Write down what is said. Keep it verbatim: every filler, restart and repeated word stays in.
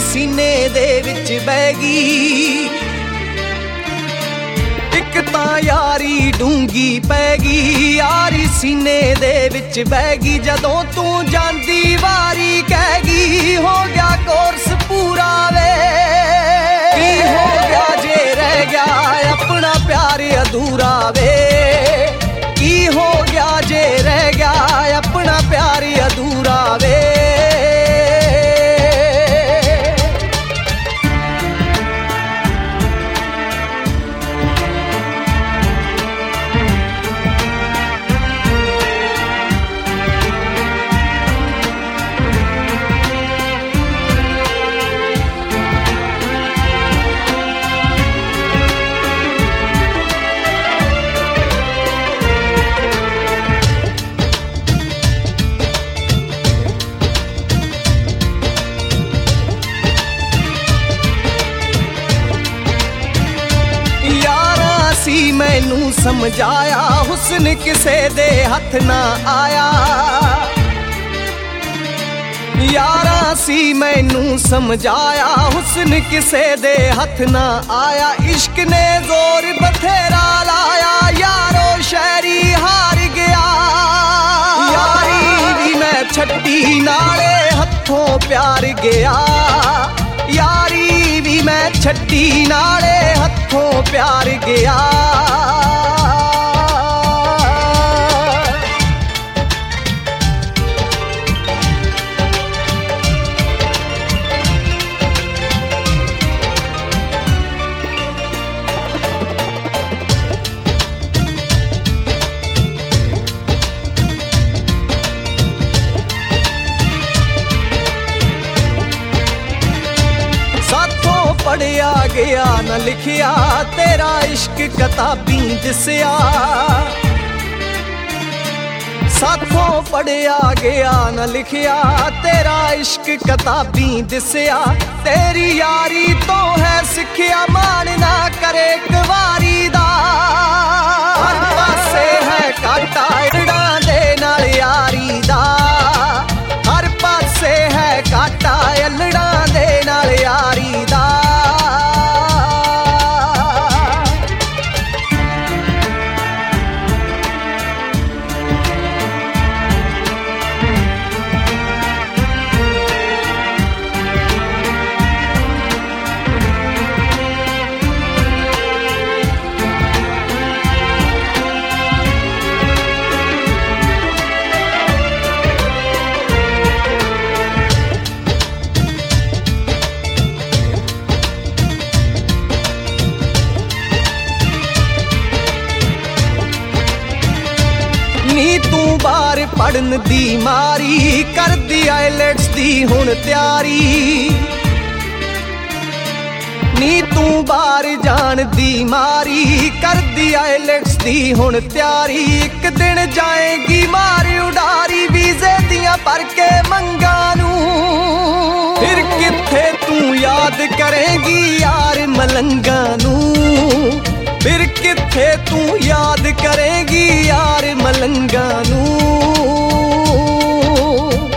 सीने दे विच बह गई। इक तां यारी डूंगी पैगी, यारी सीने दे विच बह गई। जदों तू जांदी वारी कहगी हो गया कोर्स पूरा वे, की हो गया जे रह गया अपना प्यार अधूरा वे, की हो गया जे रह गया अपना प्यार अधूरा वे। मैनू समझाया हुस्न किसे दे हथ ना आया, यारा सी मैनू समझाया हुस्न किसे दे हथ ना आया। इश्क ने जोर बथेरा लाया यारो शहरी हार गया, यारी भी मैं छड्डी नाले हथों प्यार गया, यारी भी मैं छड्डी नाले हथों प्यार गया। पढ़िया गया न लिखिया तेरा इश्क किताबी दिसिया, साथों पढ़िया गया न लिखिया तेरा इश्क किताबी दिसिया। तेरी यारी तो है सिखिया मान ना करे कवारी दा, हर पासे है काटा एड़ा दे नाल यारी दा, हर पासे है काटा एलड़ा दे नाल यारी दा। नी तू बार पढ़न दी मारी कर दी आइलेट्स दी हुण तैयारी, नी तू बार जान दी मारी कर दी आइलेट्स दी हुण तैयारी। एक दिन जाएगी मार उडारी वीजे दियां भर के मंगा नू, फिर किथे तू याद करेगी यार मलंगा नू, फिर किथे तू याद करेगी यार मलंगा नू।